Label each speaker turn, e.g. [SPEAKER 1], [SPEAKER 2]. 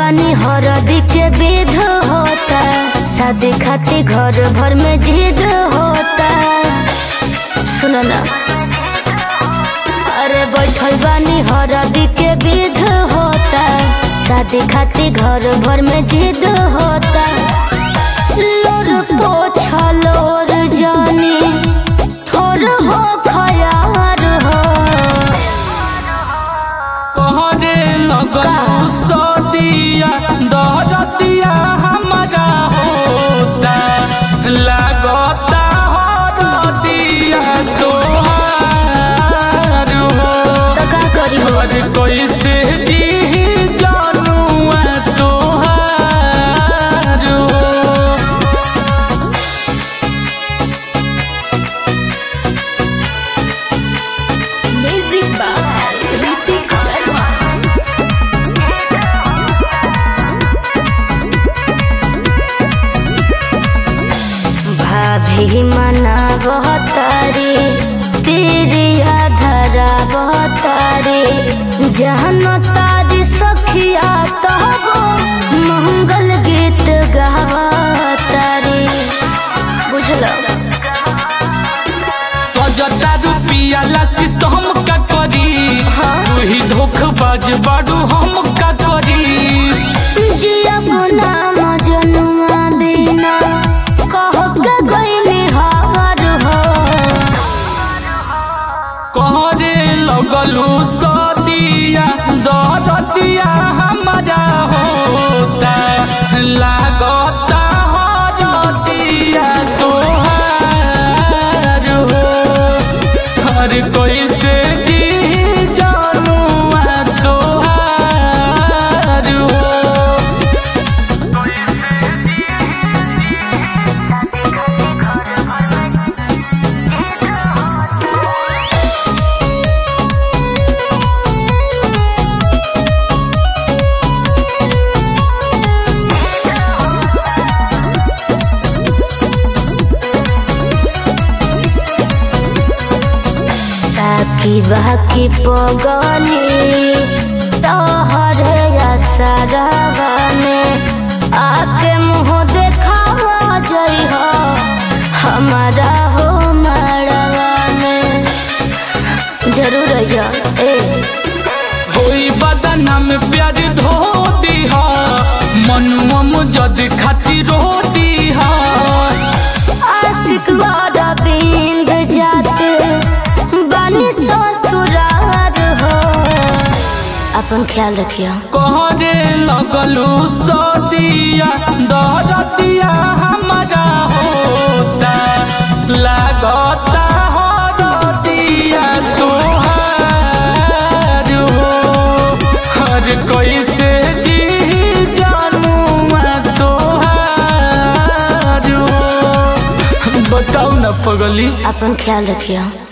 [SPEAKER 1] बानी हरदी के विध होता, शादी खातिर घर भर में जिद होता। सुनो ना, अरे बैठल बानी हरदी के विध होता, शादी खातिर घर भर में जिद होता। लोर पोछा लोर जानी थोर हो खयार हो
[SPEAKER 2] कहरे लगलू सदिया दरदिया हमारा होता लागता हरदिया तोहार हो।
[SPEAKER 1] तो का करी हो
[SPEAKER 2] और कैसे जी जानुआ तोहार हो।
[SPEAKER 1] Music by Ritik Sharma. भाभी मना बहतारी तेरिया धरा बहतारी, जहन तारी सखिया तहबो मंगल गीत गावतारी। बुझलो
[SPEAKER 2] सजता रुपिया लासी तो हम का करी, तू ही धोखबाज बाड़ू हम का करी।
[SPEAKER 1] जिया गुना मजनुआ बिना कह के गईली हार हो
[SPEAKER 2] कहरे लगलू सदिया दरदिया हमारा होता लागता हरदिया तोहार हो। हर कैसे जी जानुआ तोहार हो।
[SPEAKER 1] ताकि बाकी पगली तोहरे असरवा में आके मुँह देखावा जई हो हमारा हो मड़वा में। जरूर अइहा ए
[SPEAKER 2] होई बदना में प्यार धो दीहा मनुआ मुजद खातिर रो दीहा।
[SPEAKER 1] आशिक वाला बिंद जाते बानी ससुरार हो, अपन ख्याल रखियो।
[SPEAKER 2] कहरे लगलू सदिया दरदिया हमारा होता लागता हरदिया तोहार हो। हर कैसे जी जानुआ तोहार हो। बताओ ना पगली।
[SPEAKER 1] अपन ख्याल रखियो।